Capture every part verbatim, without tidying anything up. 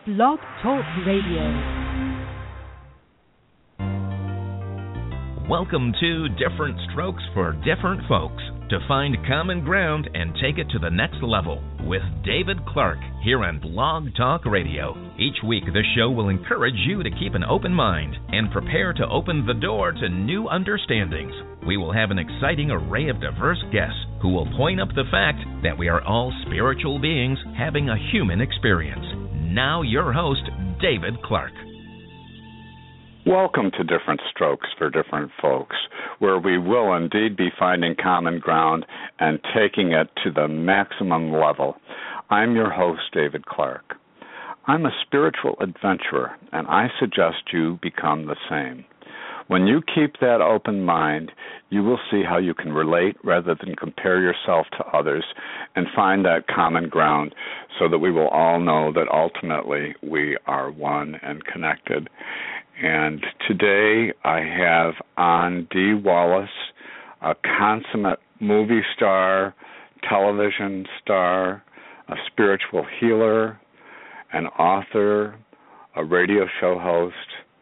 Blog Talk Radio. Welcome to Different Strokes for Different Folks, to find common ground and take it to the next level with David Clark here on Blog Talk Radio. Each week, the show will encourage you to keep an open mind and prepare to open the door to new understandings. We will have an exciting array of diverse guests who will point up the fact that we are all spiritual beings having a human experience. Now your host, David Clark. Welcome to Different Strokes for Different Folks, where we will indeed be finding common ground and taking it to the maximum level. I'm your host, David Clark. I'm a spiritual adventurer, and I suggest you become the same. When you keep that open mind, you will see how you can relate rather than compare yourself to others and find that common ground so that we will all know that ultimately we are one and connected. And today I have on Dee Wallace, a consummate movie star, television star, a spiritual healer, an author, a radio show host,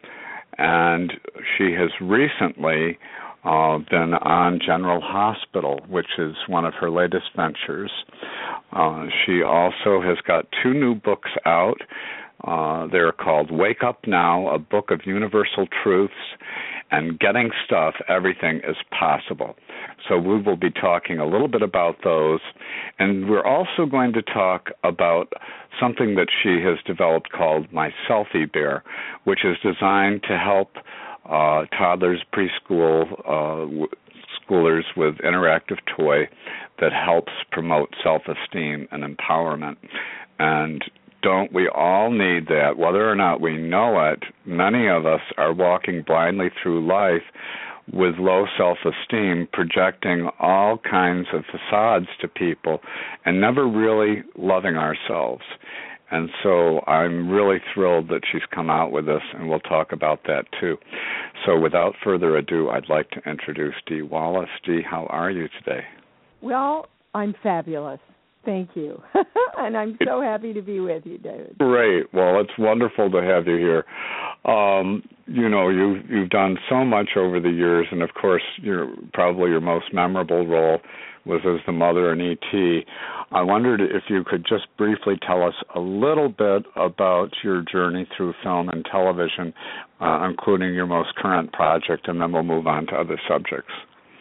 and she has recently uh, been on General Hospital, which is one of her latest ventures. Uh, she also has got two new books out. Uh, they're called Wake Up Now, A Book of Universal Truths, and Getting Stuff, Everything is Possible. So we will be talking a little bit about those. And we're also going to talk about something that she has developed called My Selfie Bear, which is designed to help uh, toddlers, preschool, uh, w- schoolers with interactive toy that helps promote self-esteem and empowerment. And don't we all need that? Whether or not we know it, many of us are walking blindly through life with low self-esteem, projecting all kinds of facades to people and never really loving ourselves. And so I'm really thrilled that she's come out with this, and we'll talk about that too. So without further ado, I'd like to introduce Dee Wallace. Dee, how are you today? Well, I'm fabulous. Thank you. And I'm so happy to be with you, David. Great. Well, it's wonderful to have you here. Um, you know, you've, you've done so much over the years, and of course, your probably your most memorable role was as the mother in E T I wondered if you could just briefly tell us a little bit about your journey through film and television, uh, including your most current project, and then we'll move on to other subjects.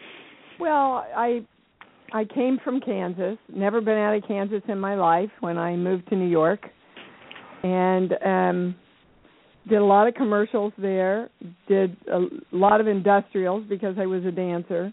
Well, I... I came from Kansas, never been out of Kansas in my life when I moved to New York, and um, did a lot of commercials there, did a lot of industrials because I was a dancer,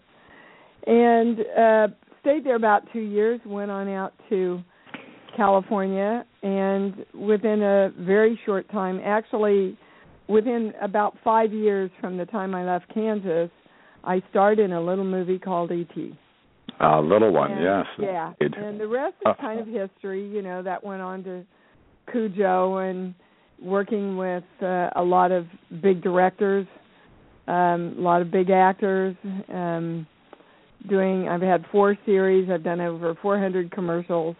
and uh, stayed there about two years, went on out to California, and within a very short time, actually within about five years from the time I left Kansas, I starred in a little movie called E T A uh, little one, and, yes. Yeah, and the rest is kind of history. You know, that went on to Cujo and working with uh, a lot of big directors, um, a lot of big actors. Um, doing, I've had four series. I've done over four hundred commercials.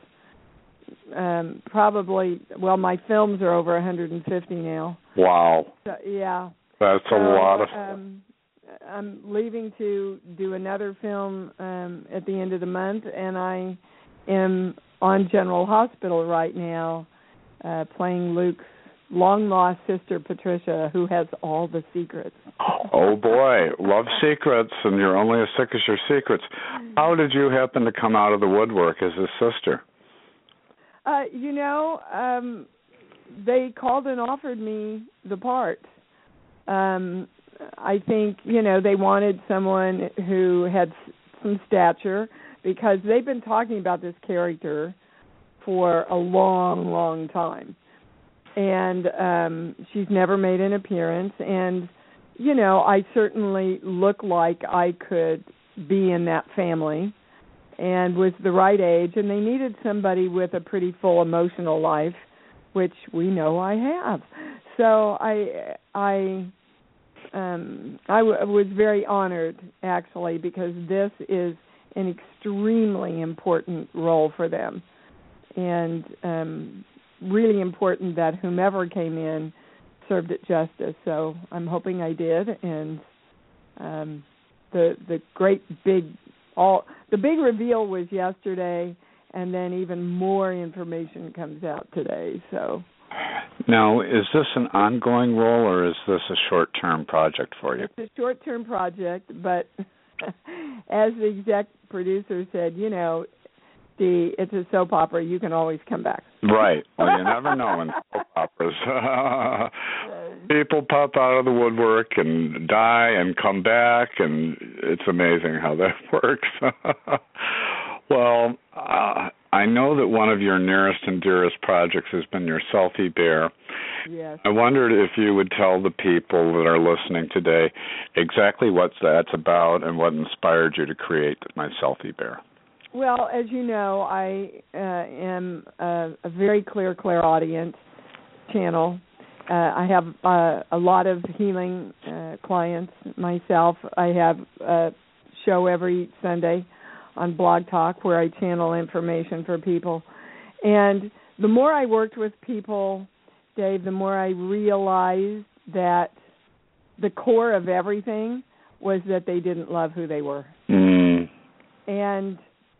Um, probably, well, my films are over one hundred fifty now. Wow. So, yeah. That's a so, lot of... Um, I'm leaving to do another film um, at the end of the month, and I am on General Hospital right now uh, playing Luke's long-lost sister, Patricia, who has all the secrets. Oh, boy. Love secrets, and you're only as sick as your secrets. How did you happen to come out of the woodwork as his sister? Uh, you know, um, they called and offered me the part. Um I think, you know, they wanted someone who had some stature because they've been talking about this character for a long, long time. And um, she's never made an appearance. And, you know, I certainly look like I could be in that family and was the right age. And they needed somebody with a pretty full emotional life, which we know I have. So I... I Um, I w- was very honored, actually, because this is an extremely important role for them. And um, really important that whomever came in served it justice. So I'm hoping I did, and um, the the great big all the big reveal was yesterday, and then even more information comes out today. So now, is this an ongoing role, or is this a short-term project for you? It's a short-term project, but as the exec producer said, you know, the it's a soap opera. You can always come back. Right. Well, you never know in soap operas. People pop out of the woodwork and die and come back, and it's amazing how that works. Well, uh, I know that one of your nearest and dearest projects has been your selfie bear. Yes. I wondered if you would tell the people that are listening today exactly what that's about and what inspired you to create my selfie bear. Well, as you know, I uh, am a, a very clear clairaudient channel. Uh, I have uh, a lot of healing uh, clients myself. I have a show every Sunday on Blog Talk where I channel information for people. And the more I worked with people, Dave, the more I realized that the core of everything was that they didn't love who they were. Mm. And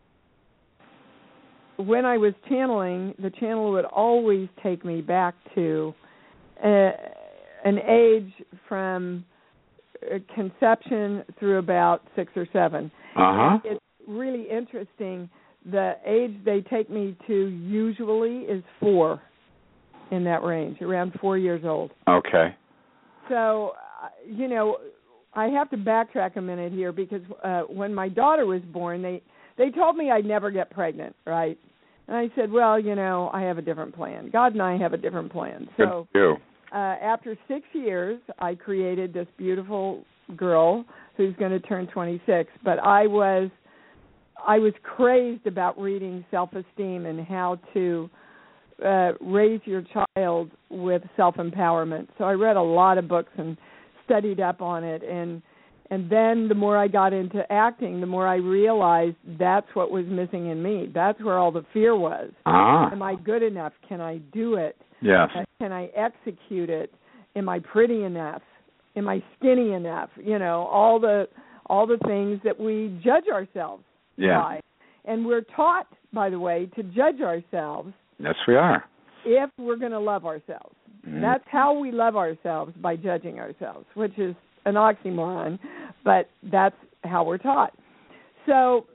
when I was channeling, the channel would always take me back to uh, an age from conception through about six or seven. Uh-huh. It's really interesting. The age they take me to usually is four, in that range, around four years old. Okay. So, uh, you know, I have to backtrack a minute here because uh, when my daughter was born, they, they told me I'd never get pregnant, right? And I said, well, you know, I have a different plan. God and I have a different plan. So Good uh, after six years, I created this beautiful girl who's going to turn twenty-six. But I was I was crazed about reading self-esteem and how to uh, raise your child with self-empowerment. So I read a lot of books and studied up on it. And And then the more I got into acting, the more I realized that's what was missing in me. That's where all the fear was. Ah. Am I good enough? Can I do it? Yes. Can I execute it? Am I pretty enough? Am I skinny enough? You know, all the all the things that we judge ourselves yeah. by. And we're taught, by the way, to judge ourselves. Yes, we are. If we're going to love ourselves. Mm-hmm. That's how we love ourselves, by judging ourselves, which is an oxymoron, but that's how we're taught. So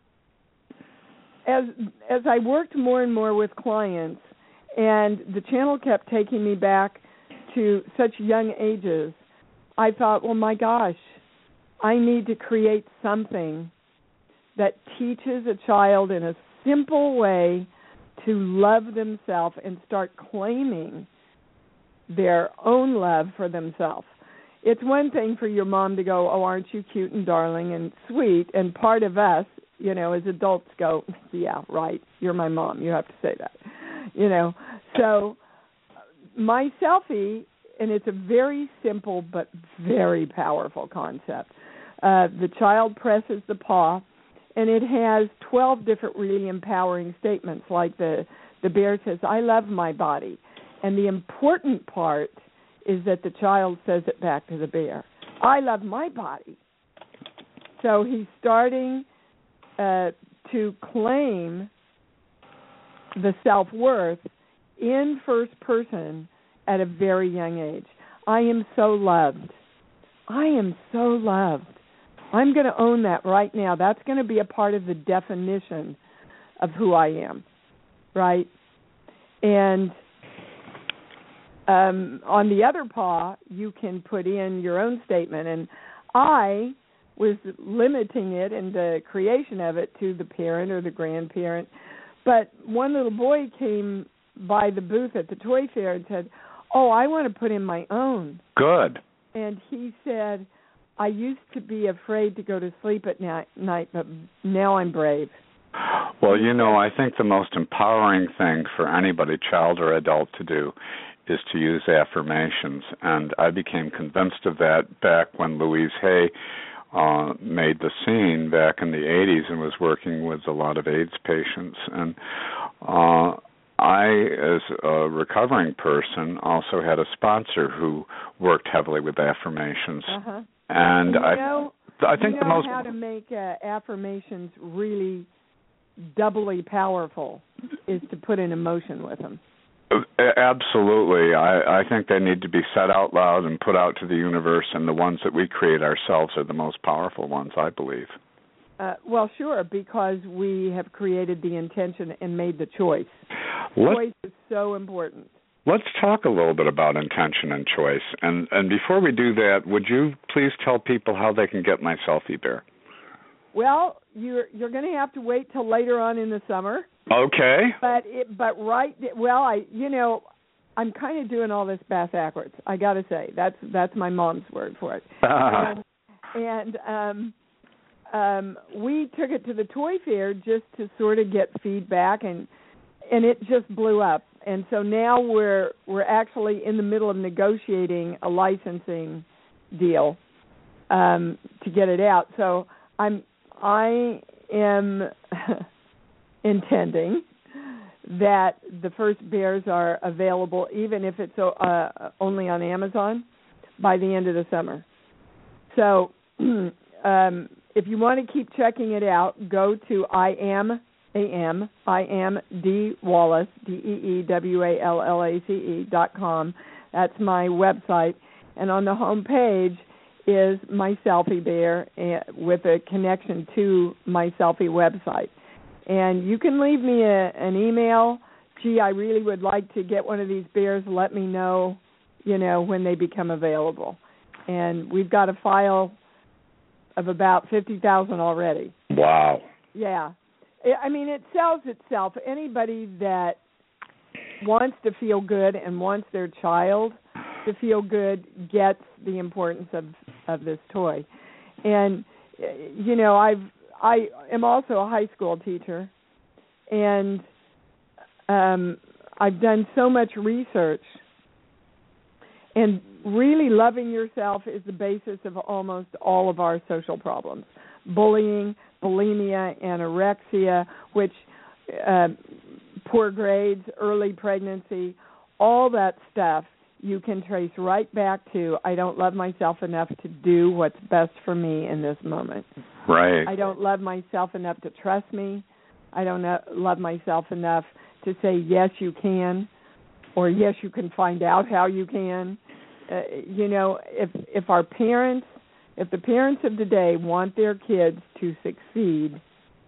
as as I worked more and more with clients, and the channel kept taking me back to such young ages, I thought, well, my gosh, I need to create something that teaches a child in a simple way to love themselves and start claiming their own love for themselves. It's one thing for your mom to go, oh, aren't you cute and darling and sweet? And part of us, you know, as adults go, yeah, right, you're my mom. You have to say that, you know. So my selfie, and it's a very simple but very powerful concept. Uh, the child presses the paw, and it has twelve different really empowering statements, like the, the bear says, I love my body. And the important part is that the child says it back to the bear. I love my body. So he's starting uh, to claim the self-worth in first person at a very young age. I am so loved. I am so loved. I'm going to own that right now. That's going to be a part of the definition of who I am, right? And Um, on the other paw, you can put in your own statement. And I was limiting it in the creation of it to the parent or the grandparent. But one little boy came by the booth at the toy fair and said, oh, I want to put in my own. Good. And he said, I used to be afraid to go to sleep at night, but now I'm brave. Well, you know, I think the most empowering thing for anybody, child or adult, to do is to use affirmations. And I became convinced of that back when Louise Hay uh, made the scene back in the eighties and was working with a lot of AIDS patients. And uh, I, as a recovering person, also had a sponsor who worked heavily with affirmations. Uh-huh. And you I, know, I think you know the most how to make uh, affirmations really doubly powerful is to put an emotion with them. Absolutely. I, I think they need to be said out loud and put out to the universe, and the ones that we create ourselves are the most powerful ones, I believe. Uh, well, sure, because we have created the intention and made the choice. Let, choice is so important. Let's talk a little bit about intention and choice. And, and before we do that, would you please tell people how they can get my Selfie Bear? Well, you're you're going to have to wait till later on in the summer. Okay. But it, but right, well, I you know, I'm kind of doing all this backwards. I got to say that's that's my mom's word for it. and and um, um, we took it to the toy fair just to sort of get feedback, and and it just blew up. And so now we're we're actually in the middle of negotiating a licensing deal um, to get it out. So I'm I am intending that the first bears are available, even if it's uh, only on Amazon, by the end of the summer. So um, if you want to keep checking it out, go to I am A M I am D Wallace D E E W A L L A C E dot com. That's my website, and on the home page is my Selfie Bear with a connection to my Selfie website. And you can leave me a, an email. Gee, I really would like to get one of these bears. Let me know, you know, when they become available. And we've got a file of about fifty thousand already. Wow. Yeah. I mean, it sells itself. Anybody that wants to feel good and wants their child to feel good gets the importance of, of this toy. And, you know, I've I am also a high school teacher, and um, I've done so much research, and really loving yourself is the basis of almost all of our social problems. Bullying, bulimia, anorexia, which uh, poor grades, early pregnancy, all that stuff you can trace right back to, I don't love myself enough to do what's best for me in this moment. Right. I don't love myself enough to trust me. I don't know, love myself enough to say, yes, you can, or yes, you can find out how you can. Uh, you know, if if our parents, if the parents of today want their kids to succeed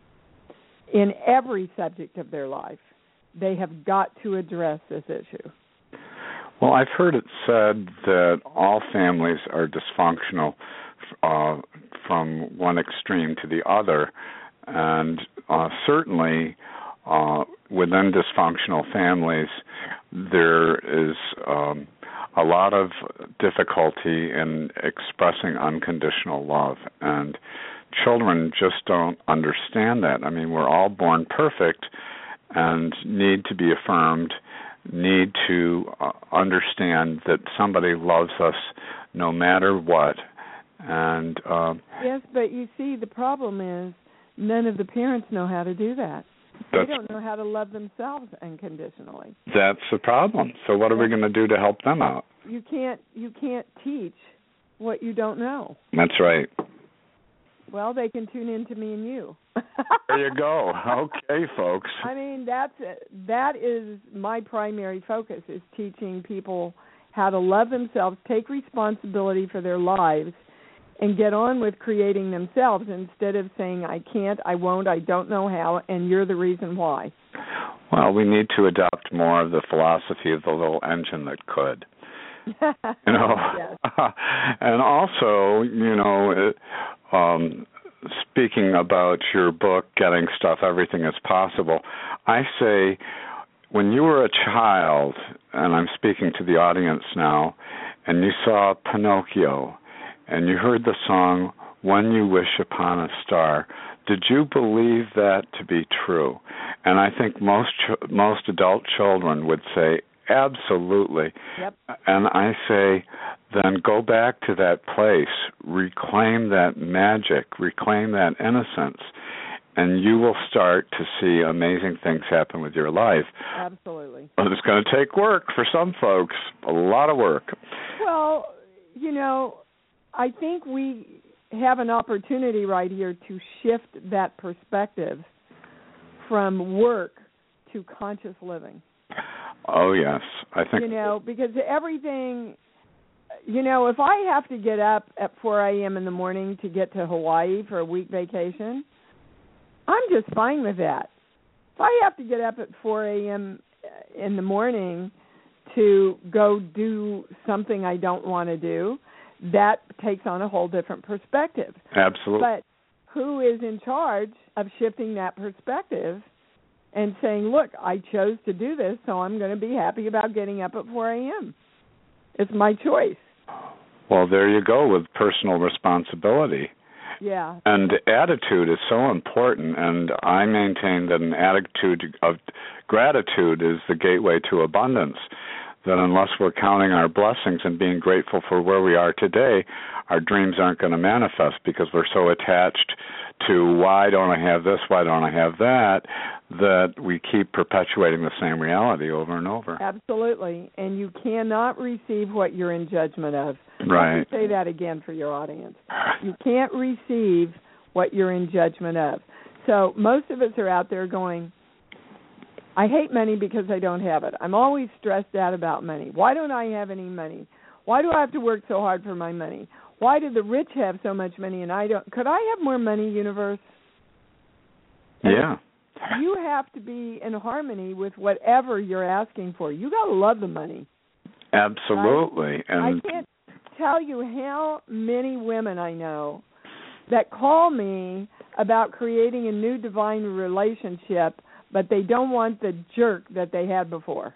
in every subject of their life, they have got to address this issue. Well, I've heard it said that all families are dysfunctional uh, from one extreme to the other, and uh, certainly uh, within dysfunctional families, there is um, a lot of difficulty in expressing unconditional love, and children just don't understand that. I mean, we're all born perfect and need to be affirmed, need to uh, understand that somebody loves us no matter what. And uh, yes, but you see, the problem is none of the parents know how to do that. They don't know how to love themselves unconditionally. That's the problem. So what are we going to do to help them out? You can't you can't teach what you don't know. That's right. Well, they can tune in to me and you. There you go. Okay, folks. I mean, that's that is my primary focus, is teaching people how to love themselves, take responsibility for their lives, and get on with creating themselves instead of saying, I can't, I won't, I don't know how, and you're the reason why. Well, we need to adopt more of the philosophy of the little engine that could. You know, yes. And also, you know, um, speaking about your book, Getting Stuff, Everything is Possible, I say when you were a child, and I'm speaking to the audience now, and you saw Pinocchio, and you heard the song, When You Wish Upon a Star, did you believe that to be true? And I think most ch- most adult children would say, absolutely. Yep. And I say, then go back to that place, reclaim that magic, reclaim that innocence, and you will start to see amazing things happen with your life. Absolutely. But it's going to take work for some folks, a lot of work. Well, you know, I think we have an opportunity right here to shift that perspective from work to conscious living. Oh, yes. I think... You know, because everything... You know, if I have to get up at four a.m. in the morning to get to Hawaii for a week vacation, I'm just fine with that. If I have to get up at four a.m. in the morning to go do something I don't want to do, that takes on a whole different perspective. Absolutely. But who is in charge of shifting that perspective and saying, look, I chose to do this, so I'm going to be happy about getting up at four a.m. It's my choice. Well, there you go with personal responsibility. Yeah. And attitude is so important, and I maintain that an attitude of gratitude is the gateway to abundance, that unless we're counting our blessings and being grateful for where we are today, our dreams aren't going to manifest because we're so attached to why don't I have this, why don't I have that, that we keep perpetuating the same reality over and over. Absolutely. And you cannot receive what you're in judgment of. Right. Let me say that again for your audience. You can't receive what you're in judgment of. So most of us are out there going, I hate money because I don't have it. I'm always stressed out about money. Why don't I have any money? Why do I have to work so hard for my money? Why do the rich have so much money and I don't? Could I have more money, universe? Yeah. You have to be in harmony with whatever you're asking for. You got to love the money. Absolutely. Right? And I can't tell you how many women I know that call me about creating a new divine relationship, but they don't want the jerk that they had before.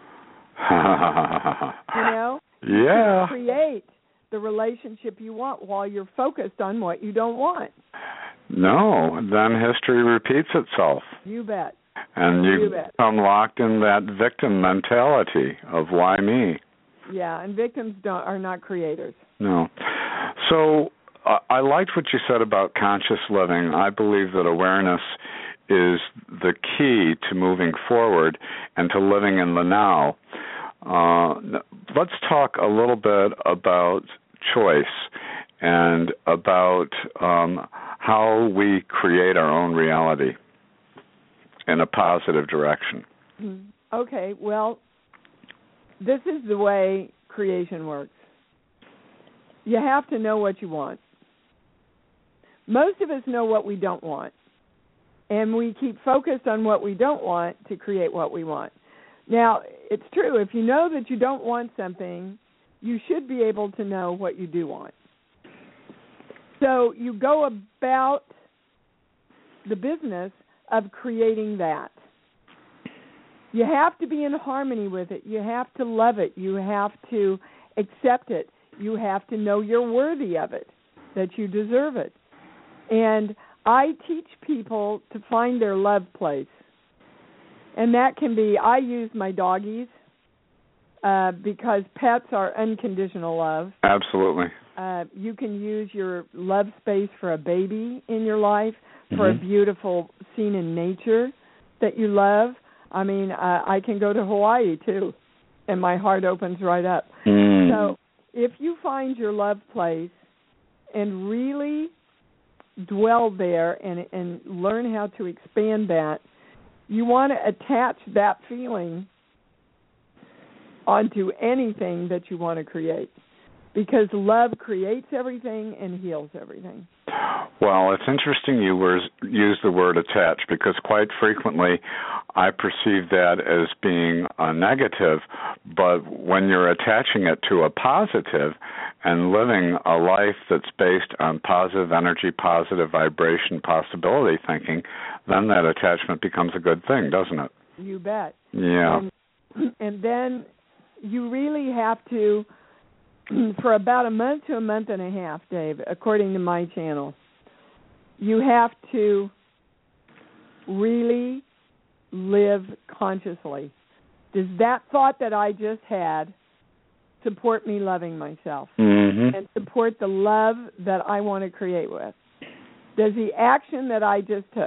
You know? Yeah. You create the relationship you want while you're focused on what you don't want. No, then history repeats itself. You bet. And you, you bet. become locked in that victim mentality of why me. Yeah, and victims don't are not creators. No. So uh, I liked what you said about conscious living. I believe that awareness is the key to moving forward and to living in the now. Uh, let's talk a little bit about choice and about um, how we create our own reality in a positive direction. Okay, well, this is the way creation works. You have to know what you want. Most of us know what we don't want, and we keep focused on what we don't want to create what we want. Now, it's true, if you know that you don't want something, you should be able to know what you do want. So you go about the business of creating that. You have to be in harmony with it. You have to love it. You have to accept it. You have to know you're worthy of it, that you deserve it. And I teach people to find their love place. And that can be, I use my doggies uh, because pets are unconditional love. Absolutely. Uh, you can use your love space for a baby in your life, for Mm-hmm. a beautiful scene in nature that you love. I mean, uh, I can go to Hawaii, too, and my heart opens right up. Mm. So if you find your love place and really dwell there and, and learn how to expand that, you want to attach that feeling onto anything that you want to create, because love creates everything and heals everything. Well, it's interesting you were, use the word attach, because quite frequently I perceive that as being a negative, but when you're attaching it to a positive and living a life that's based on positive energy, positive vibration, possibility thinking, then that attachment becomes a good thing, doesn't it? You bet. Yeah. And, and then you really have to, for about a month to a month and a half, Dave, according to my channel, you have to really live consciously. Does that thought that I just had support me loving myself Mm-hmm. and support the love that I want to create with? Does the action that I just took,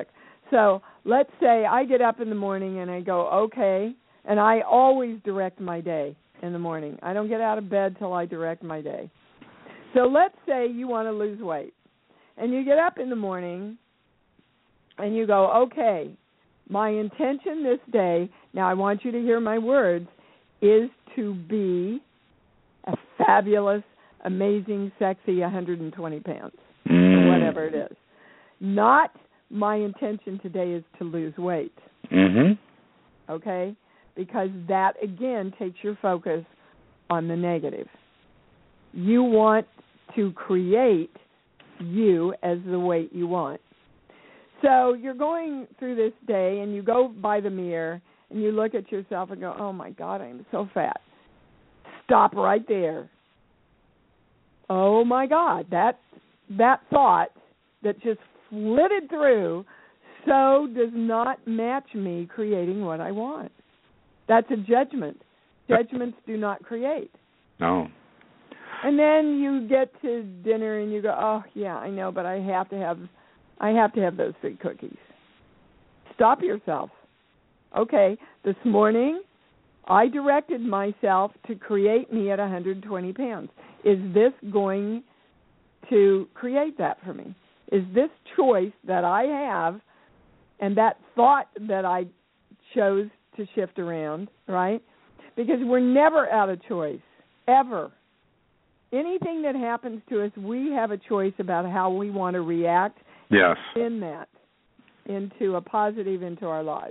So let's say I get up in the morning and I go, okay, and I always direct my day in the morning. I don't get out of bed till I direct my day. So let's say you want to lose weight, and you get up in the morning and you go, okay, my intention this day, now I want you to hear my words, is to be a fabulous, amazing, sexy one hundred twenty pounds, mm. or whatever it is. Not my intention today is to lose weight. Mm-hmm. Okay? Because that, again, takes your focus on the negative. You want to create you as the weight you want. So you're going through this day, and you go by the mirror, and you look at yourself and go, oh, my God, I'm so fat. Stop right there. Oh, my God, that that thought that just flitted through so does not match me creating what I want. That's a judgment. Judgments do not create. No. And then you get to dinner and you go, oh, yeah, I know, but I have to have I have to have those three cookies. Stop yourself. Okay, this morning I directed myself to create me at one hundred twenty pounds. Is this going to create that for me? Is this choice that I have and that thought that I chose to shift around, right? Because we're never out of choice, ever. Anything that happens to us, we have a choice about how we want to react. Yes. In that, into a positive into our lives.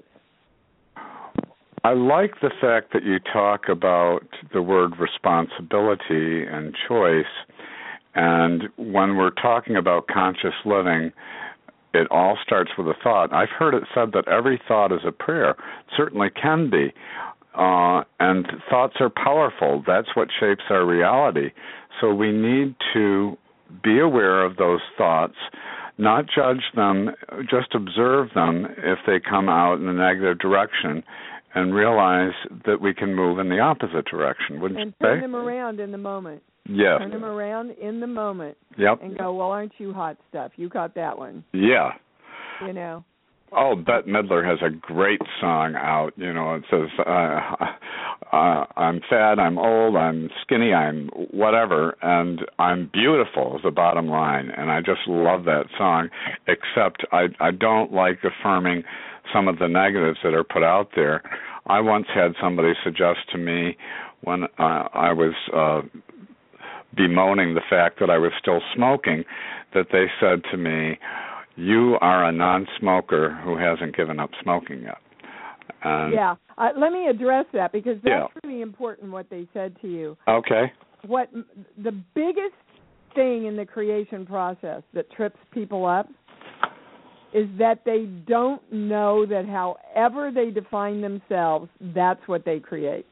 I like the fact that you talk about the word responsibility and choice. And when we're talking about conscious living, it all starts with a thought. I've heard it said that every thought is a prayer. It certainly can be. Uh, and thoughts are powerful. That's what shapes our reality. So we need to be aware of those thoughts, not judge them, just observe them if they come out in a negative direction, and realize that we can move in the opposite direction, wouldn't and you say? And turn them around in the moment. Yes. Turn them around in the moment. Yep. And go, well, aren't you hot stuff? You caught that one. Yeah. You know. Oh, Bette Midler has a great song out. You know, it says, uh, uh, I'm fat, I'm old, I'm skinny, I'm whatever, and I'm beautiful is the bottom line. And I just love that song, except I, I don't like affirming some of the negatives that are put out there. I once had somebody suggest to me when uh, I was uh, bemoaning the fact that I was still smoking, that they said to me, you are a non-smoker who hasn't given up smoking yet. And yeah. Uh, let me address that because that's yeah. really important what they said to you. Okay. What the biggest thing in the creation process that trips people up is that they don't know that however they define themselves, that's what they create.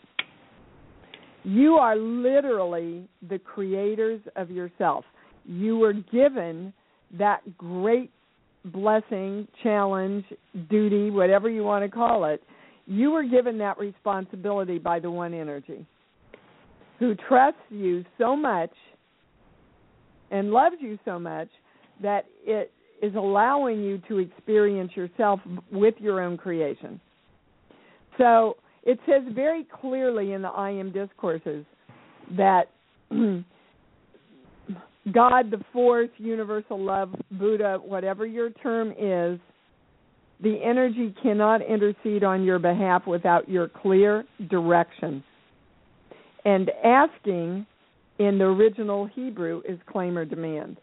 You are literally the creators of yourself. You were given that great blessing, challenge, duty, whatever you want to call it. You were given that responsibility by the One Energy, who trusts you so much and loves you so much that it is allowing you to experience yourself with your own creation. So it says very clearly in the I Am Discourses that God, the force, universal love, Buddha, whatever your term is, the energy cannot intercede on your behalf without your clear direction. And asking in the original Hebrew is claim or demand.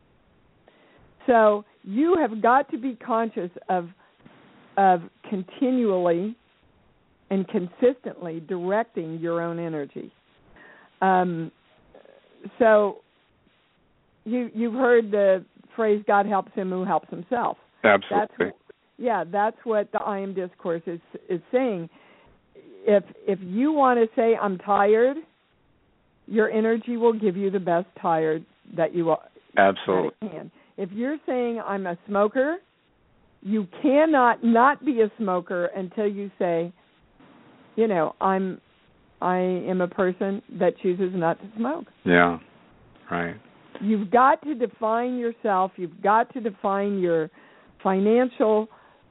So you have got to be conscious of of continually and consistently directing your own energy. Um, so you, you've heard the phrase, God helps him who helps himself. Absolutely. That's, yeah, that's what the I Am Discourse is, is saying. If if you want to say, I'm tired, your energy will give you the best tired that you Absolutely. can. If you're saying, I'm a smoker, you cannot not be a smoker until you say, you know, I'm, I am a person that chooses not to smoke. Yeah, right. You've got to define yourself. You've got to define your financial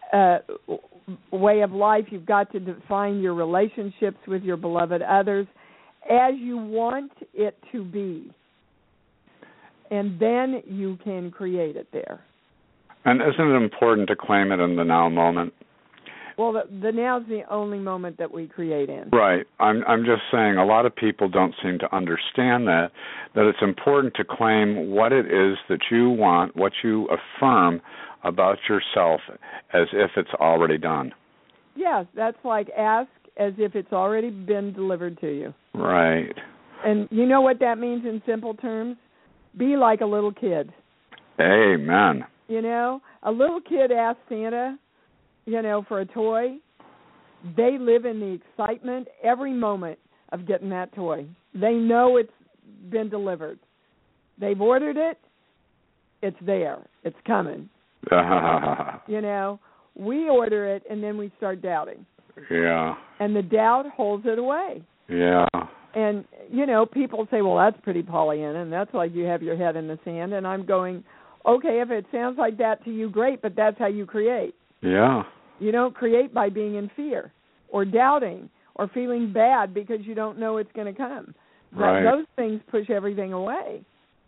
uh, way of life. You've got to define your relationships with your beloved others as you want it to be. And then you can create it there. And isn't it important to claim it in the now moment? Well, the, the now's the only moment that we create in. Right. I'm I'm just saying a lot of people don't seem to understand that, that it's important to claim what it is that you want, what you affirm about yourself as if it's already done. Yes, that's like ask as if it's already been delivered to you. Right. And you know what that means in simple terms? Be like a little kid. Amen. You know, a little kid asks Santa, you know, for a toy. They live in the excitement every moment of getting that toy. They know it's been delivered. They've ordered it. It's there. It's coming. You know, we order it and then we start doubting. Yeah. And the doubt holds it away. Yeah. And, you know, people say, well, that's pretty Pollyanna, and that's like you have your head in the sand. And I'm going, okay, if it sounds like that to you, great, but that's how you create. Yeah. You don't create by being in fear or doubting or feeling bad because you don't know it's going to come. Right. Those things push everything away.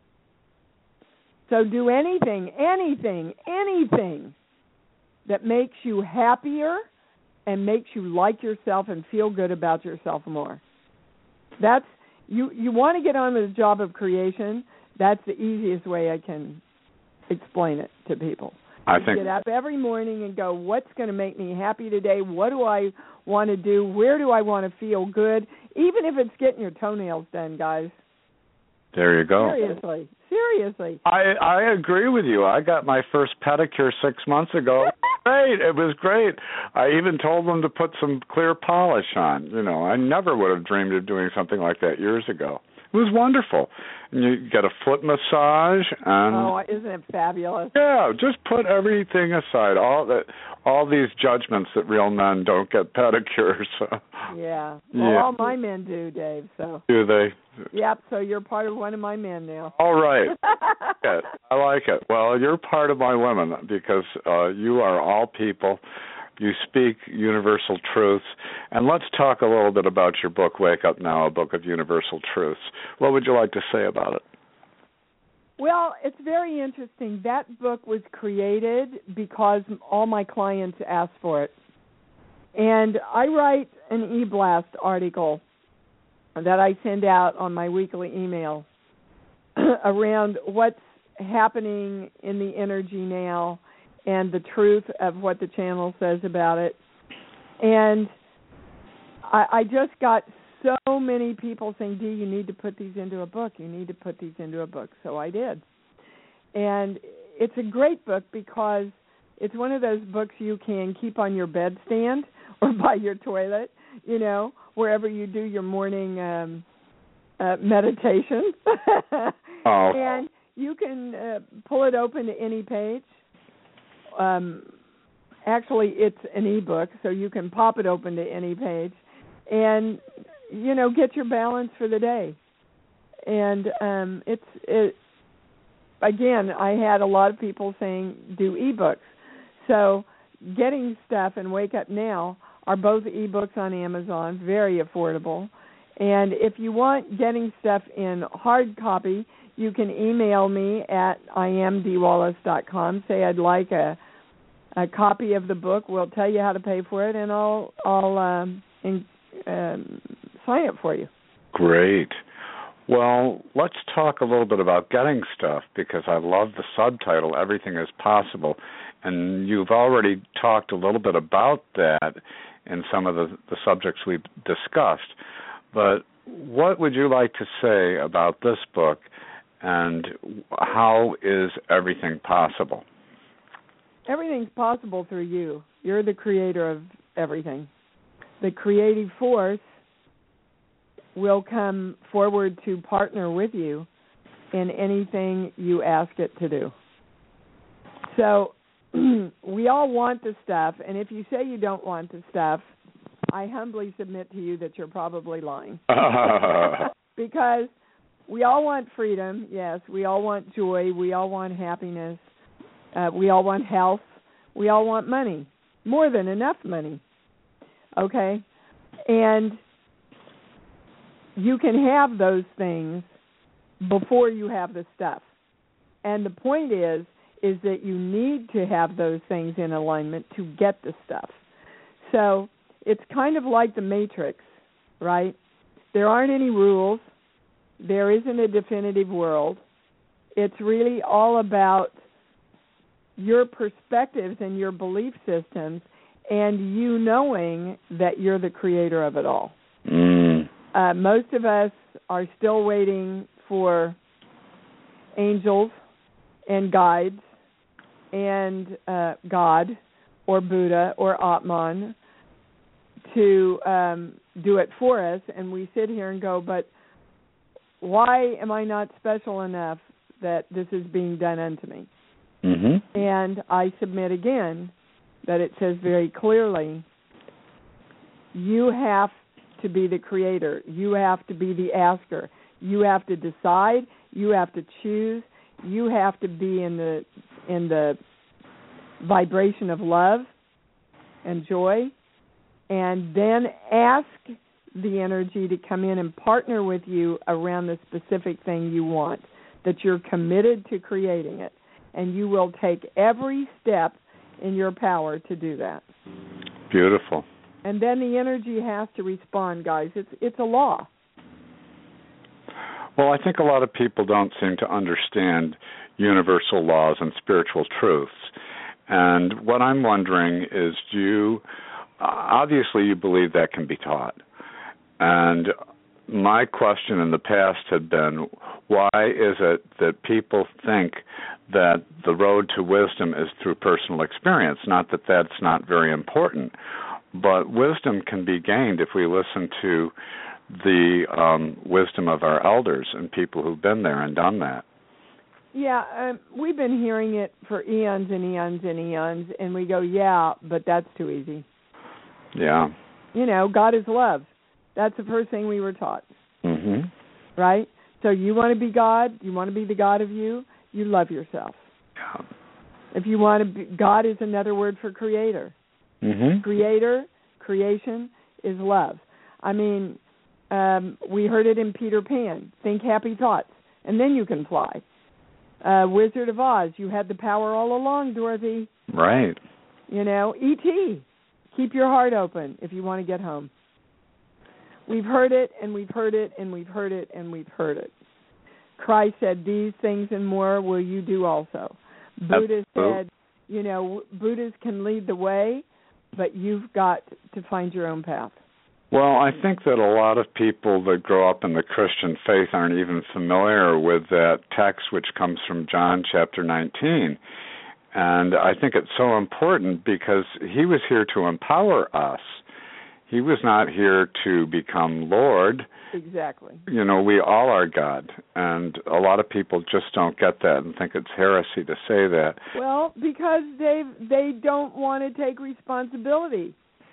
So do anything, anything, anything that makes you happier and makes you like yourself and feel good about yourself more. That's you. You want to get on with the job of creation. That's the easiest way I can explain it to people. I you think get up every morning and go, what's going to make me happy today? What do I want to do? Where do I want to feel good? Even if it's getting your toenails done, guys. There you go. Seriously, seriously. I I agree with you. I got my first pedicure six months ago. Great, it was great. I even told them to put some clear polish on. You know, I never would have dreamed of doing something like that years ago. It was wonderful. And you get a foot massage, and oh, isn't it fabulous? Yeah, just put everything aside. All that, all these judgments that real men don't get pedicures. Yeah. Well, yeah. all my men do, Dave. So. Do they? Yep. So you're part of one of my men now. All right. Good. I like it. Well, you're part of my women because uh, you are all people. You speak universal truths. And let's talk a little bit about your book, Wake Up Now, A Book of Universal Truths. What would you like to say about it? Well, it's very interesting. That book was created because all my clients asked for it. And I write an e-blast article that I send out on my weekly email around what's happening in the energy now and the truth of what the channel says about it. And I, I just got so many people saying, Dee, you need to put these into a book. You need to put these into a book. So I did. And it's a great book because it's one of those books you can keep on your bedstand or by your toilet, you know, wherever you do your morning um, uh, meditation. Oh. And you can uh, pull it open to any page. Um, actually, it's an e-book, so you can pop it open to any page and, you know, get your balance for the day. And um, it's, it, again, I had a lot of people saying do e-books. So Getting Stuff and Wake Up Now are both e-books on Amazon, very affordable. And if you want Getting Stuff in hard copy, you can email me at I am dee wallace dot com. Say I'd like a a copy of the book. We'll tell you how to pay for it, and I'll I'll um, in, um, sign it for you. Great. Well, let's talk a little bit about Getting Stuff because I love the subtitle, Everything is Possible. And you've already talked a little bit about that in some of the, the subjects we've discussed. But what would you like to say about this book and how is everything possible? Everything's possible through you. You're the creator of everything. The creative force will come forward to partner with you in anything you ask it to do. So we all want the stuff, and if you say you don't want the stuff, I humbly submit to you that you're probably lying. Because we all want freedom, yes. We all want joy. We all want happiness. Uh, we all want health. We all want money. more than enough money. Okay? And you can have those things before you have the stuff. And the point is, is that you need to have those things in alignment to get the stuff. So it's kind of like the Matrix, right? There aren't any rules. There isn't a definitive world. It's really all about your perspectives and your belief systems and you knowing that you're the creator of it all. Mm. Uh, most of us are still waiting for angels and guides and uh, God or Buddha or Atman to um, do it for us, and we sit here and go, but why am I not special enough that this is being done unto me? Mm-hmm. And I submit again that it says very clearly, you have to be the creator. You have to be the asker. You have to decide. You have to choose. You have to be in the in the vibration of love and joy, and then ask the energy to come in and partner with you around the specific thing you want, that you're committed to creating it, and you will take every step in your power to do that. Beautiful. And then the energy has to respond, guys. It's it's a law. Well, I think a lot of people don't seem to understand universal laws and spiritual truths. And what I'm wondering is, do you, obviously you believe that can be taught. And my question in the past had been, why is it that people think that the road to wisdom is through personal experience? Not that that's not very important, but wisdom can be gained if we listen to the um, wisdom of our elders and people who've been there and done that. Yeah, um, we've been hearing it for eons and eons and eons, and we go, yeah, but that's too easy. Yeah. You know, God is love. That's the first thing we were taught. Mm-hmm. Right? So you want to be God, you want to be the God of you, you love yourself. Yeah. If you want to be, God is another word for creator. Mm-hmm. Creator, creation is love. I mean, um, we heard it in Peter Pan. Think happy thoughts, and then you can fly. Uh, Wizard of Oz, you had the power all along, Dorothy. Right. You know, E T, keep your heart open if you want to get home. We've heard it, and we've heard it, and we've heard it, and we've heard it. Christ said, these things and more will you do also. Buddha said, you know, Buddhists can lead the way, but you've got to find your own path. Well, I think that a lot of people that grow up in the Christian faith aren't even familiar with that text, which comes from John chapter nineteen. And I think it's so important because he was here to empower us. He was not here to become Lord. Exactly. You know, we all are God. And a lot of people just don't get that and think it's heresy to say that. Well, because they they don't want to take responsibility.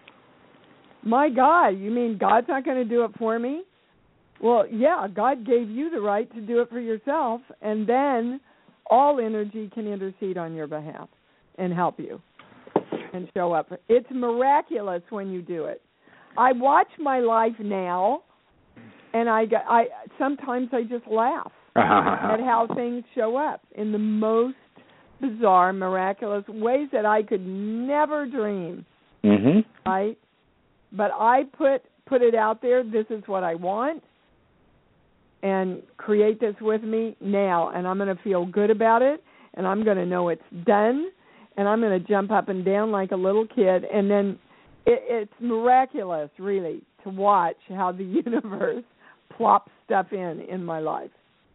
My God, you mean God's not going to do it for me? Well, yeah, God gave you the right to do it for yourself, and then all energy can intercede on your behalf and help you and show up. It's miraculous when you do it. I watch my life now, and I, I sometimes I just laugh at how things show up in the most bizarre, miraculous ways that I could never dream. Mm-hmm. Right? But I put put it out there, this is what I want, and create this with me now, and I'm going to feel good about it, and I'm going to know it's done, and I'm going to jump up and down like a little kid, and then it, it's miraculous, really, to watch how the universe plops stuff in in my life.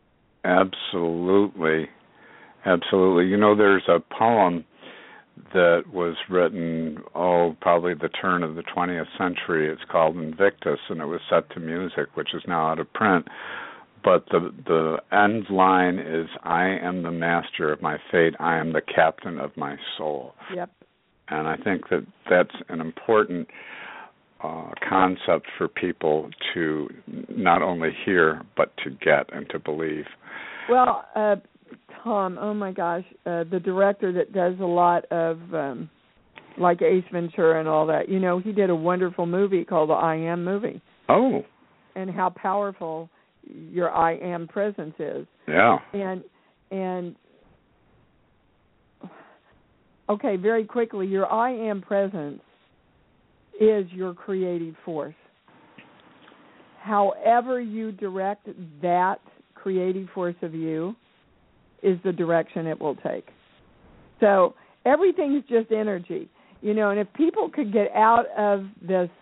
Absolutely. Absolutely. You know, there's a poem that was written, oh, probably the turn of the twentieth century. It's called Invictus, and it was set to music, which is now out of print. But the the end line is, I am the master of my fate. I am the captain of my soul. Yep. And I think that that's an important uh, concept for people to not only hear, but to get and to believe. Well, uh, Tom, oh my gosh, uh, the director that does a lot of um, like Ace Ventura and all that. You know, he did a wonderful movie called the I Am movie. Oh. And how powerful your I Am presence is. Yeah. And and okay, very quickly, your I Am presence is your creative force. However you direct that creative force of you is the direction it will take. So everything's just energy, you know, and if people could get out of this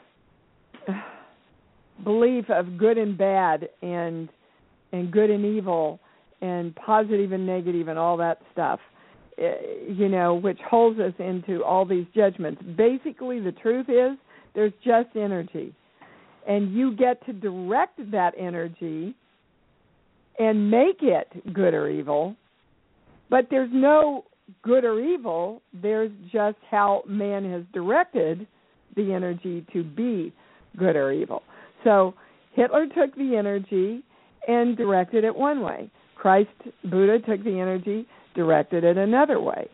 belief of good and bad and and good and evil and positive and negative and all that stuff, you know, which holds us into all these judgments. Basically, the truth is there's just energy. And you get to direct that energy and make it good or evil. But there's no good or evil. There's just how man has directed the energy to be good or evil. So Hitler took the energy and directed it one way. Christ, Buddha, took the energy, directed it another way.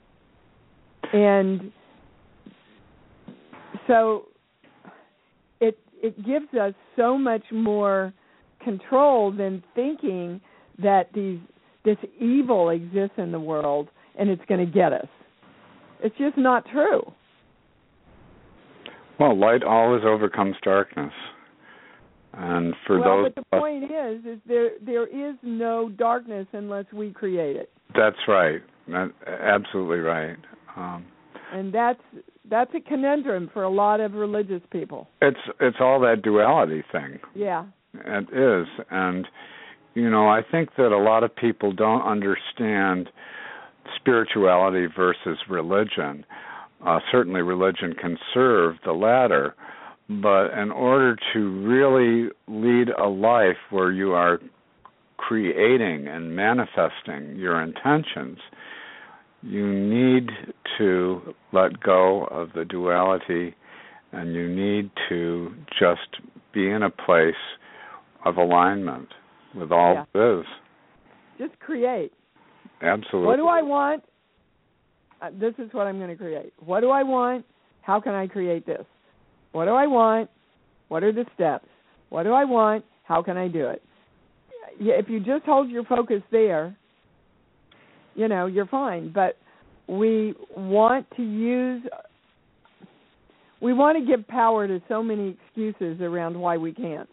And so it it gives us so much more control than thinking that these this evil exists in the world and it's going to get us. It's just not true. Well, light always overcomes darkness. And for well, those, but the point is, is there there is no darkness unless we create it. That's right. That, absolutely right. Um, and that's that's a conundrum for a lot of religious people. It's it's all that duality thing. Yeah. It is, and you know, I think that a lot of people don't understand spirituality versus religion. Uh, certainly, religion can serve the latter. But in order to really lead a life where you are creating and manifesting your intentions, you need to let go of the duality, and you need to just be in a place of alignment with all yeah. that is. Just create. Absolutely. What do I want? Uh, this is what I'm going to create. What do I want? How can I create this? What do I want? What are the steps? What do I want? How can I do it? Yeah, if you just hold your focus there, you know, you're fine. But we want to use, we want to give power to so many excuses around why we can't.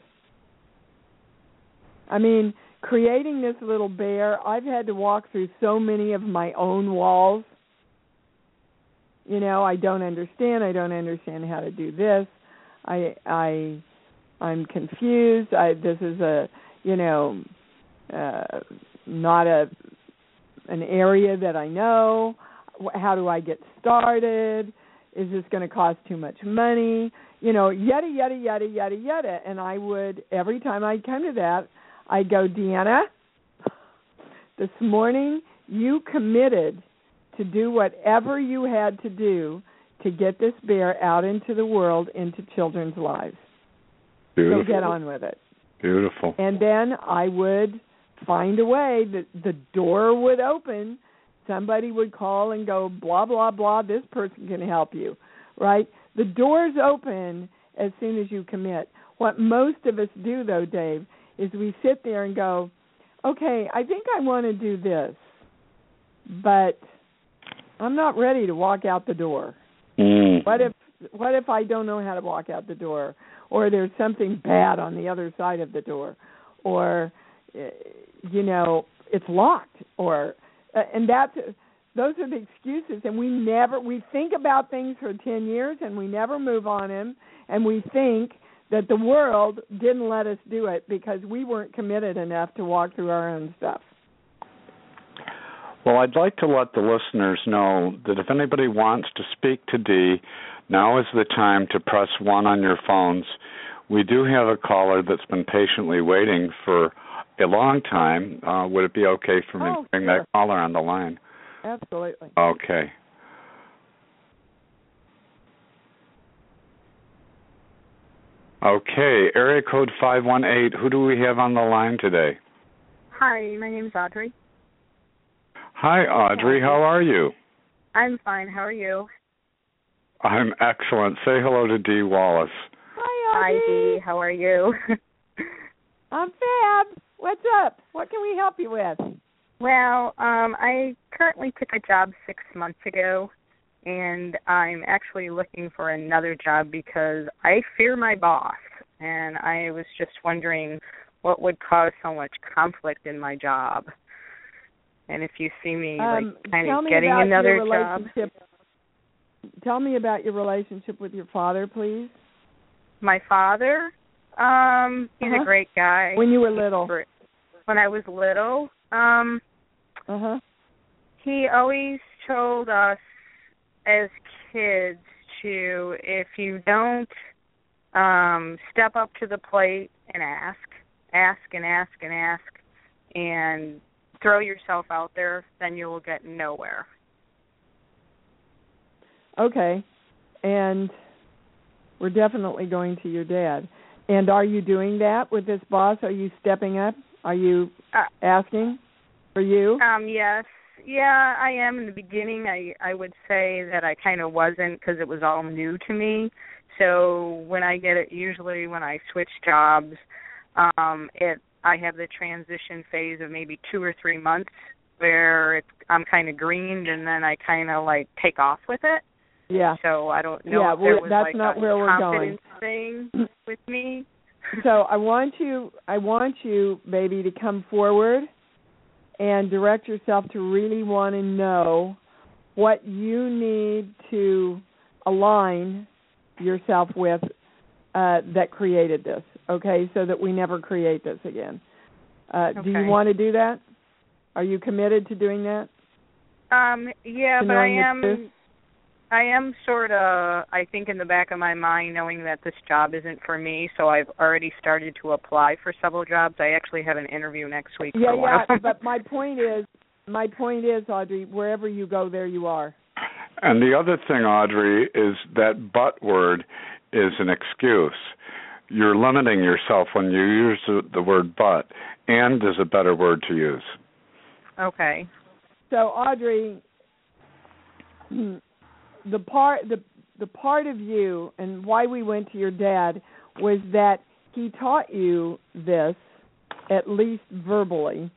I mean, creating this little bear, I've had to walk through so many of my own walls. You know, I don't understand. I don't understand how to do this. I, I, I'm confused. I, this is a, you know, uh, not a, an area that I know. How do I get started? Is this going to cost too much money? You know, yada, yada, yada, yada, yada. And I would, every time I'd come to that, I'd go, Deanna, this morning you committed to do whatever you had to do to get this bear out into the world, into children's lives. Beautiful. So get on with it. Beautiful. And then I would find a way that the door would open. Somebody would call and go, blah, blah, blah, this person can help you, right? The door's open as soon as you commit. What most of us do, though, Dave, is we sit there and go, okay, I think I want to do this, but I'm not ready to walk out the door. Mm. What if what if I don't know how to walk out the door, or there's something bad on the other side of the door, or you know it's locked, or and that's those are the excuses. And we never we think about things for ten years and we never move on them, and we think that the world didn't let us do it because we weren't committed enough to walk through our own stuff. Well, I'd like to let the listeners know that if anybody wants to speak to Dee, now is the time to press one on your phones. We do have a caller that's been patiently waiting for a long time. Uh, would it be okay for me oh, to bring sure. that caller on the line? Absolutely. Okay. Okay, area code five one eight. Who do we have on the line today? Hi, my name is Audrey. Hi, Audrey. How are you? I'm fine. How are you? I'm excellent. Say hello to Dee Wallace. Hi, Hi, Audrey. Dee. How are you? I'm Fab. What's up? What can we help you with? Well, um, I currently took a job six months ago, and I'm actually looking for another job because I fear my boss, and I was just wondering what would cause so much conflict in my job. And if you see me, Um, like, kind tell of me getting about another your job. relationship. Tell me about your relationship with your father, please. My father, um, he's Uh-huh. a great guy. When you were little. When I was little, um, Uh-huh. he always told us as kids to, if you don't um, step up to the plate and ask, ask and ask and ask, and throw yourself out there, then you will get nowhere. Okay. And we're definitely going to your dad. And are you doing that with this boss? Are you stepping up? Are you Uh, asking for you? Um, yes. Yeah, I am. In the beginning, I, I would say that I kind of wasn't because it was all new to me. So when I get it, usually when I switch jobs, um, it I have the transition phase of maybe two or three months where it's, I'm kind of greened, and then I kind of like take off with it. Yeah. So I don't know Yeah, if there well, was that's like not a where we're confidence thing with me. So I want you, I want you, baby, to come forward and direct yourself to really want to know what you need to align yourself with uh, that created this, okay, so that we never create this again. Uh, Okay. Do you want to do that? Are you committed to doing that? Um, yeah, To but I knowing the am, truth? I am sort of, I think in the back of my mind, knowing that this job isn't for me, so I've already started to apply for several jobs. I actually have an interview next week Yeah, for one yeah, of them. but my point is, my point is, Audrey, wherever you go, there you are. And the other thing, Audrey, is that but word is an excuse. You're limiting yourself when you use the, the word but. And is a better word to use. Okay. So, Audrey, the part the the part of you and why we went to your dad was that he taught you this, at least verbally.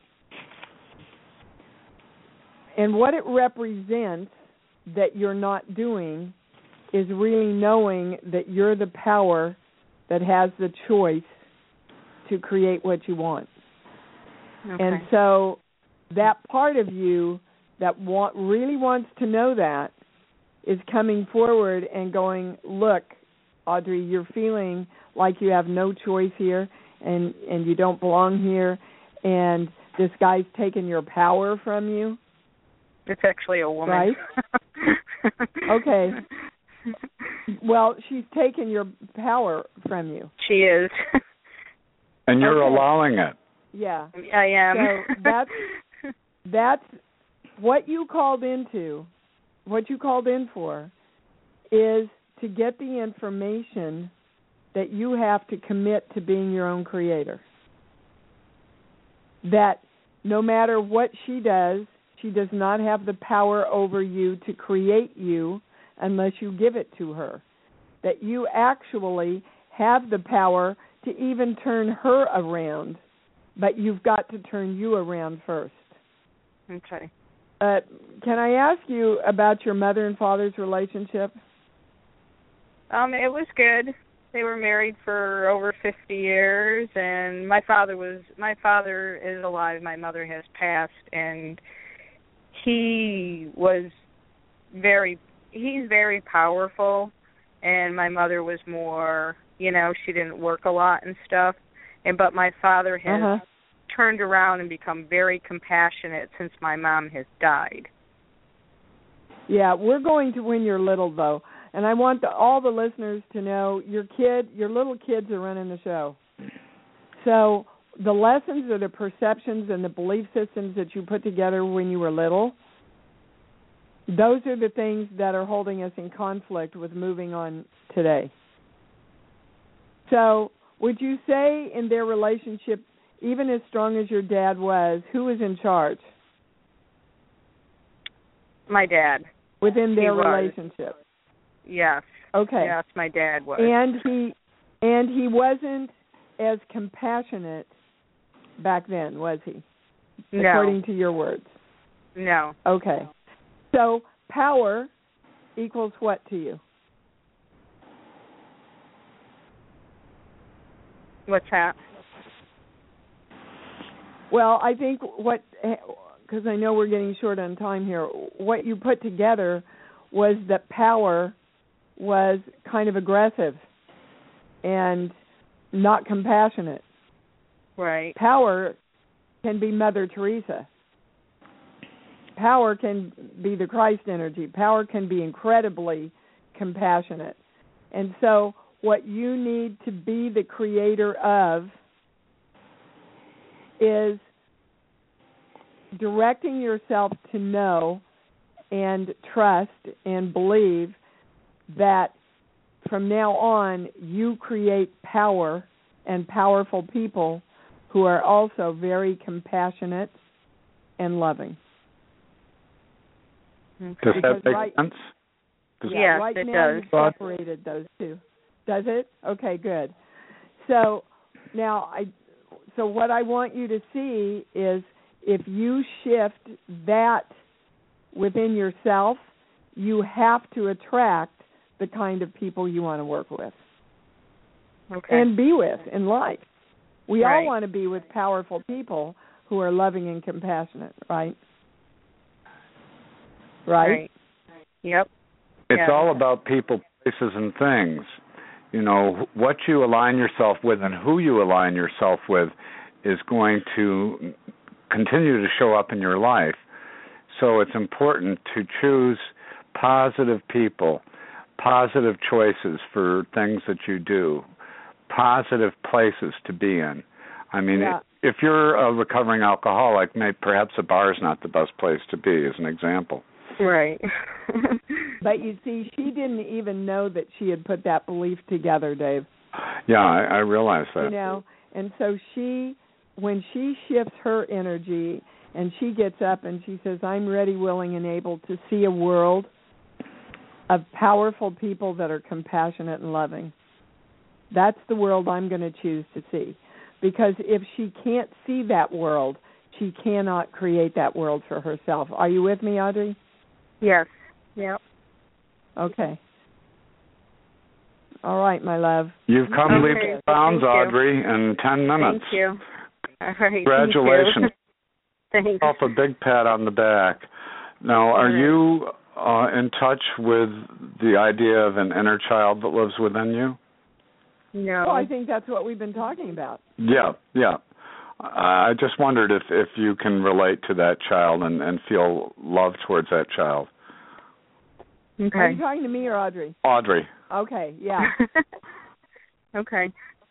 And what it represents that you're not doing is really knowing that you're the power that has the choice to create what you want. Okay. And so that part of you that want, really wants to know that is coming forward and going, look, Audrey, you're feeling like you have no choice here and, and you don't belong here, and this guy's taken your power from you. It's actually a woman. Right? Okay. Well, she's taken your power from you. She is. And you're Okay. allowing it. Yeah. I am. So that's that's what you called into, what you called in for, is to get the information that you have to commit to being your own creator. That no matter what she does, she does not have the power over you to create you unless you give it to her. That you actually have the power to even turn her around, but you've got to turn you around first. Okay. Uh, can I ask you about your mother and father's relationship? Um, it was good. They were married for over fifty years, and my father was my father is alive. My mother has passed, and he was very he's very powerful, and my mother was more, you know, she didn't work a lot and stuff. And but my father has Uh-huh. turned around and become very compassionate since my mom has died. Yeah, we're going to when you're little, though. And I want the, all the listeners to know your kid, your little kids are running the show. So the lessons or the perceptions and the belief systems that you put together when you were little, those are the things that are holding us in conflict with moving on today. So would you say in their relationship, even as strong as your dad was, who was in charge My dad. within their He was. relationship? Yes. Okay. Yes, my dad was. And he and he wasn't as compassionate back then, was he? No. According to your words. No. Okay. So power equals what to you? What's that? Well, I think what, because I know we're getting short on time here, what you put together was that power was kind of aggressive and not compassionate. Right. Power can be Mother Teresa. Power can be the Christ energy. Power can be incredibly compassionate. And so what you need to be the creator of is directing yourself to know and trust and believe that from now on you create power and powerful people who are also very compassionate and loving. Does Because that make right, sense? Yeah, yes, right it now does. you've separated those two. Does it? Okay, good. So now I so what I want you to see is if you shift that within yourself, you have to attract the kind of people you want to work with. Okay. And be with in life. We Right. all want to be with powerful people who are loving and compassionate, right? Right? Right. Yep. It's Yeah. all about people, places, and things. You know, what you align yourself with and who you align yourself with is going to continue to show up in your life. So it's important to choose positive people, positive choices for things that you do, positive places to be in. I mean, Yeah. if you're a recovering alcoholic, maybe perhaps a bar is not the best place to be, as an example. Right. But you see, she didn't even know that she had put that belief together, Dave. Yeah, I, I realize that. You know, and so she, when she shifts her energy and she gets up and she says, I'm ready, willing, and able to see a world of powerful people that are compassionate and loving. That's the world I'm going to choose to see. Because if she can't see that world, she cannot create that world for herself. Are you with me, Audrey? Yes. Yep. Okay. All right, my love. You've come Okay. leaps and bounds, Thank you. Audrey, in ten minutes. Thank you. All right. Congratulations. Thank you. Yourself a big pat on the back. Now, are right. you uh, in touch with the idea of an inner child that lives within you? No. Well, I think that's what we've been talking about. Yeah, yeah. I just wondered if, if you can relate to that child and, and feel love towards that child. Okay. Are you talking to me or Audrey? Audrey. Okay, yeah. Okay.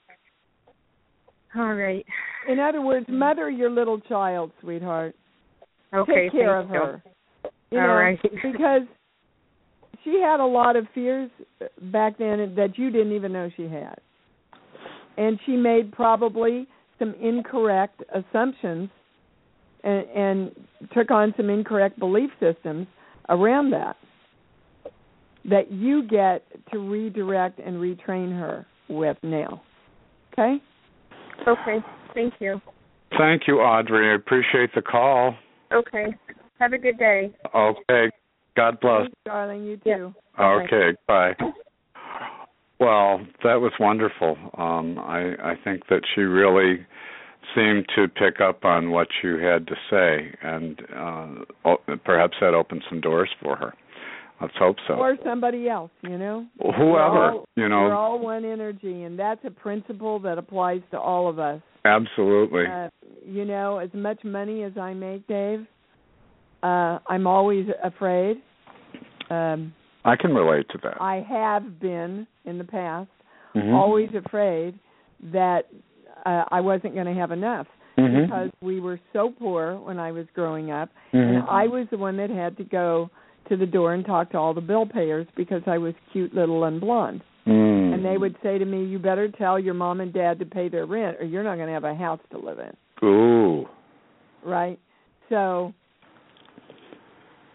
All right. In other words, mother your little child, sweetheart. Okay. Take care of thank you. her. You All know, right. because she had a lot of fears back then that you didn't even know she had. And she made probably some incorrect assumptions and, and took on some incorrect belief systems around that, that you get to redirect and retrain her with now. Okay? Okay. Thank you. Thank you, Audrey. I appreciate the call. Okay. Have a good day. Okay. God bless. Thanks, darling. You too. Yeah. Okay, bye. Well, that was wonderful. Um, I, I think that she really seemed to pick up on what you had to say, and uh, perhaps that opened some doors for her. Let's hope so. Or somebody else, you know? Whoever, we're all, you know. We're all one energy, and that's a principle that applies to all of us. Absolutely. Uh, you know, as much money as I make, Dave, uh, I'm always afraid. Um, I can relate to that. I have been in the past, mm-hmm. always afraid that uh, I wasn't going to have enough mm-hmm. because we were so poor when I was growing up, mm-hmm. and I was the one that had to go to the door and talk to all the bill payers because I was cute, little, and blonde. Mm. And they would say to me, you better tell your mom and dad to pay their rent or you're not going to have a house to live in. Ooh. Right? So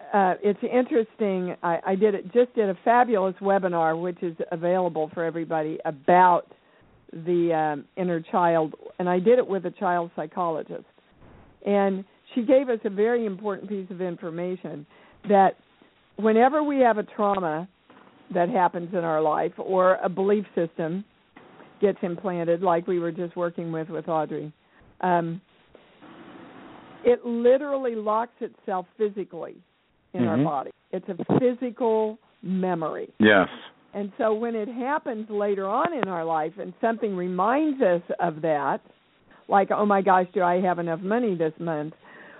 uh, it's interesting. I, I did it, just did a fabulous webinar, which is available for everybody, about the um, inner child, and I did it with a child psychologist. And she gave us a very important piece of information that whenever we have a trauma that happens in our life or a belief system gets implanted, like we were just working with with Audrey, um, it literally locks itself physically in mm-hmm. our body. It's a physical memory. Yes. And so when it happens later on in our life and something reminds us of that, like, oh my gosh, do I have enough money this month?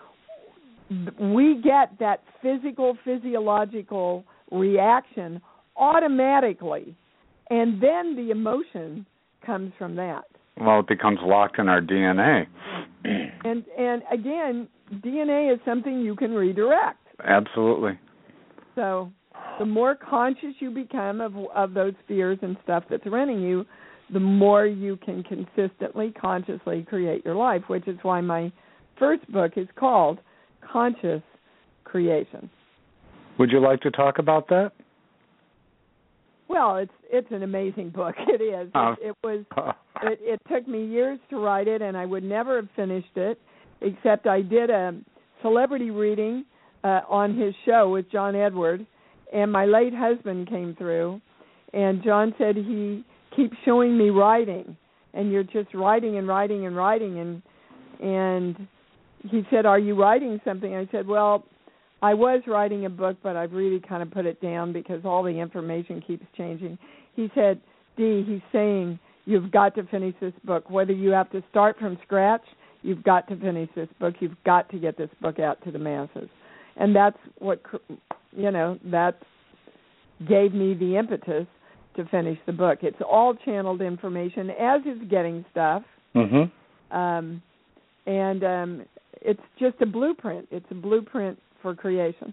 We get that physical, physiological reaction automatically, and then the emotion comes from that. Well, it becomes locked in our D N A. And and again, D N A is something you can redirect. Absolutely. So the more conscious you become of of those fears and stuff that's running you, the more you can consistently, consciously create your life, which is why my first book is called Conscious Creation. Would you like to talk about that? Well, it's it's an amazing book. It is. Oh. It, it was. It, it took me years to write it, and I would never have finished it, except I did a celebrity reading uh, on his show with John Edward, and my late husband came through, and John said he keeps showing me writing, and you're just writing and writing and writing, and and he said, "Are you writing something?" I said, "Well, I was writing a book, but I've really kind of put it down because all the information keeps changing." He said, "Dee, he's saying you've got to finish this book. Whether you have to start from scratch, you've got to finish this book. You've got to get this book out to the masses." And that's what, you know, that gave me the impetus to finish the book. It's all channeled information, as is Getting Stuff. Mm-hmm. Um, and um, it's just a blueprint. It's a blueprint for creation.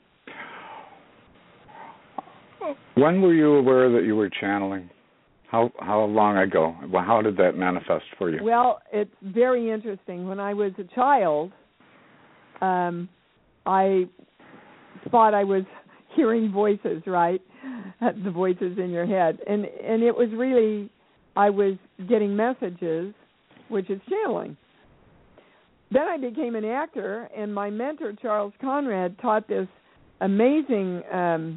When were you aware that you were channeling? How how long ago? Well, how did that manifest for you? Well, it's very interesting. When I was a child, um, I thought I was hearing voices, right? The voices in your head. And and it was really, I was getting messages, which is channeling. Then I became an actor, and my mentor, Charles Conrad, taught this amazing um,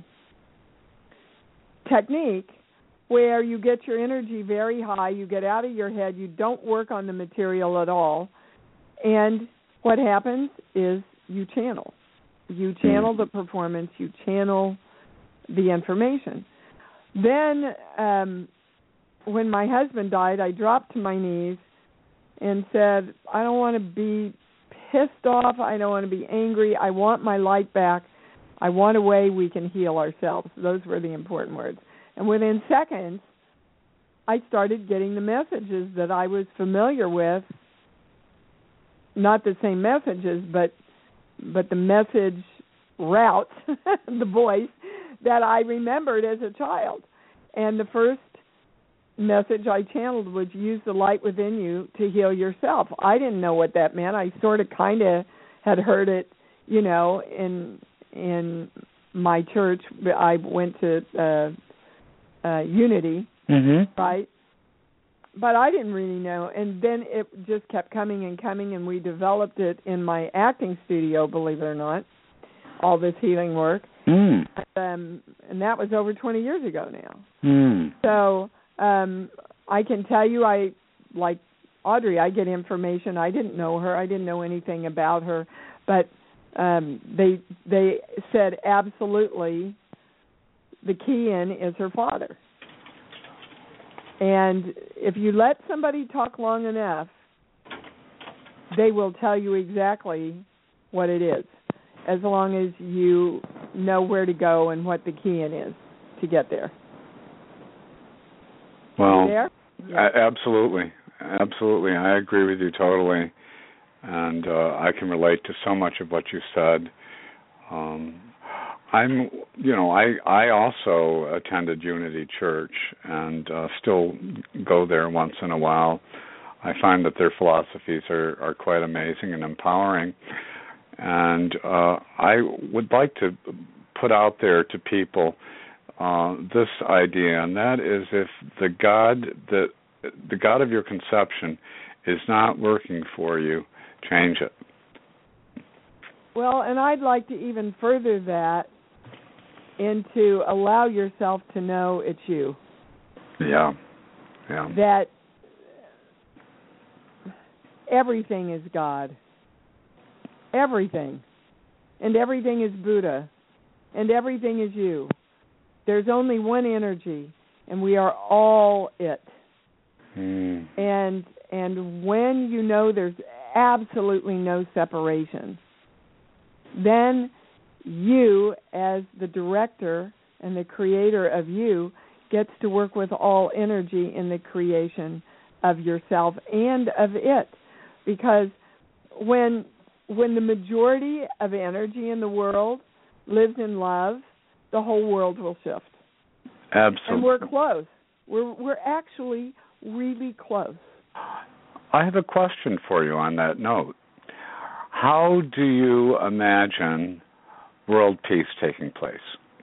technique where you get your energy very high, you get out of your head, you don't work on the material at all, and what happens is you channel. You channel the performance, you channel the information. Then um, when my husband died, I dropped to my knees and said, I don't want to be pissed off, I don't want to be angry, I want my light back, I want a way we can heal ourselves. Those were the important words. And within seconds, I started getting the messages that I was familiar with, not the same messages, but but the message route, the voice, that I remembered as a child. And the first message I channeled was use the light within you to heal yourself. I didn't know what that meant. I sort of kind of had heard it, you know, in in my church. I went to uh, uh, Unity, mm-hmm. right? But I didn't really know. And then it just kept coming and coming, and we developed it in my acting studio, believe it or not, all this healing work. Mm. Um, and that was over twenty years ago now. Mm. So um, I can tell you, I like Audrey, I get information. I didn't know her. I didn't know anything about her. But um, they they said absolutely the key in is her father. And if you let somebody talk long enough, they will tell you exactly what it is, as long as you know where to go and what the key in is to get there. Well, Are you there? Yeah. Absolutely. Absolutely. I agree with you totally. And uh, I can relate to so much of what you said. Um, I'm, you know, I I also attended Unity Church and uh, still go there once in a while. I find that their philosophies are, are quite amazing and empowering. And uh, I would like to put out there to people uh, this idea, and that is if the God that the God of your conception is not working for you, change it. Well, and I'd like to even further that into allow yourself to know it's you. Yeah, yeah. That everything is God. Everything. And everything is Buddha. And everything is you. There's only one energy, and we are all it. Mm. And and when you know there's absolutely no separation, then you, as the director and the creator of you, gets to work with all energy in the creation of yourself and of it. Because when when the majority of energy in the world lives in love, the whole world will shift. Absolutely. And we're close. We're we're actually really close. I have a question for you on that note. How do you imagine world peace taking place?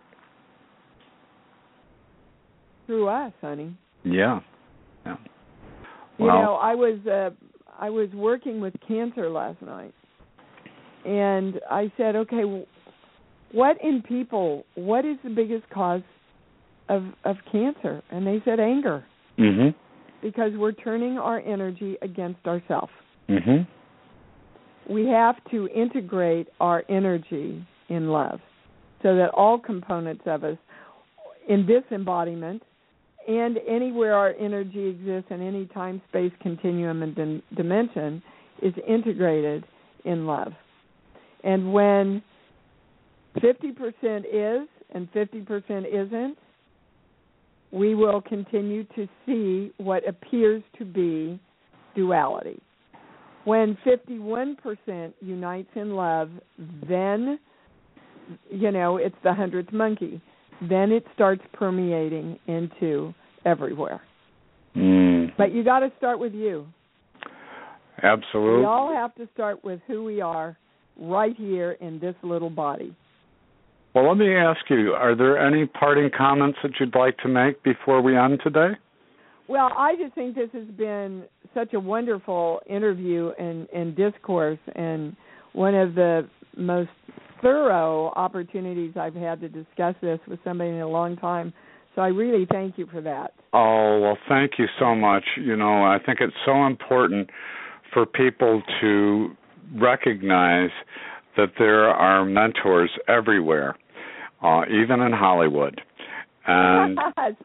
Through us, honey. Yeah. Yeah. You Well, know, I was uh, I was working with cancer last night, and I said, okay, what in people? What is the biggest cause of of cancer? And they said anger. Mhm. Because we're turning our energy against ourselves. Mhm. We have to integrate our energy in love, so that all components of us, in this embodiment, and anywhere our energy exists in any time, space, continuum, and dim- dimension, is integrated in love. And when fifty percent is and fifty percent isn't, we will continue to see what appears to be duality. When fifty-one percent unites in love, then, you know, it's the hundredth monkey. Then it starts permeating into everywhere. Mm. But you got to start with you. Absolutely. We all have to start with who we are right here in this little body. Well, let me ask you, are there any parting comments that you'd like to make before we end today? Well, I just think this has been such a wonderful interview and, and discourse, and one of the most thorough opportunities I've had to discuss this with somebody in a long time. So I really thank you for that. Oh, well, thank you so much. You know, I think it's so important for people to recognize that there are mentors everywhere, uh, even in Hollywood. And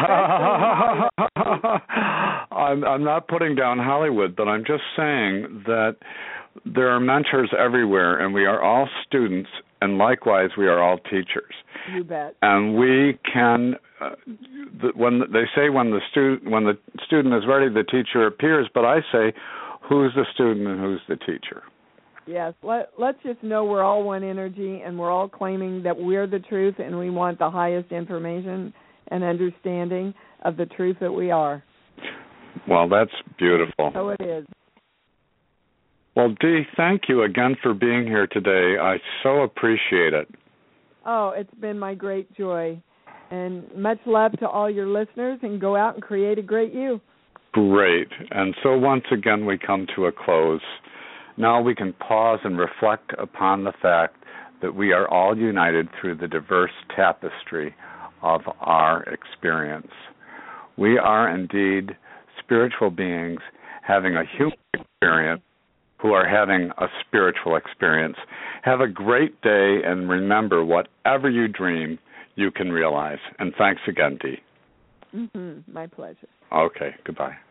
I'm, I'm not putting down Hollywood, but I'm just saying that there are mentors everywhere, and we are all students, and likewise, we are all teachers. You bet. And we can, uh, the, when they say when the student when the student is ready, the teacher appears. But I say, who's the student and who's the teacher? Yes, let, let's just know we're all one energy, and we're all claiming that we're the truth, and we want the highest information and understanding of the truth that we are. Well, that's beautiful. So it is. Well, Dee, thank you again for being here today. I so appreciate it. Oh, it's been my great joy. And much love to all your listeners, and go out and create a great you. Great. And so once again, we come to a close. Now we can pause and reflect upon the fact that we are all united through the diverse tapestry of our experience. We are indeed spiritual beings having a human experience who are having a spiritual experience. Have a great day, and remember, whatever you dream, you can realize. And thanks again, Dee. Mm-hmm. My pleasure. Okay, goodbye.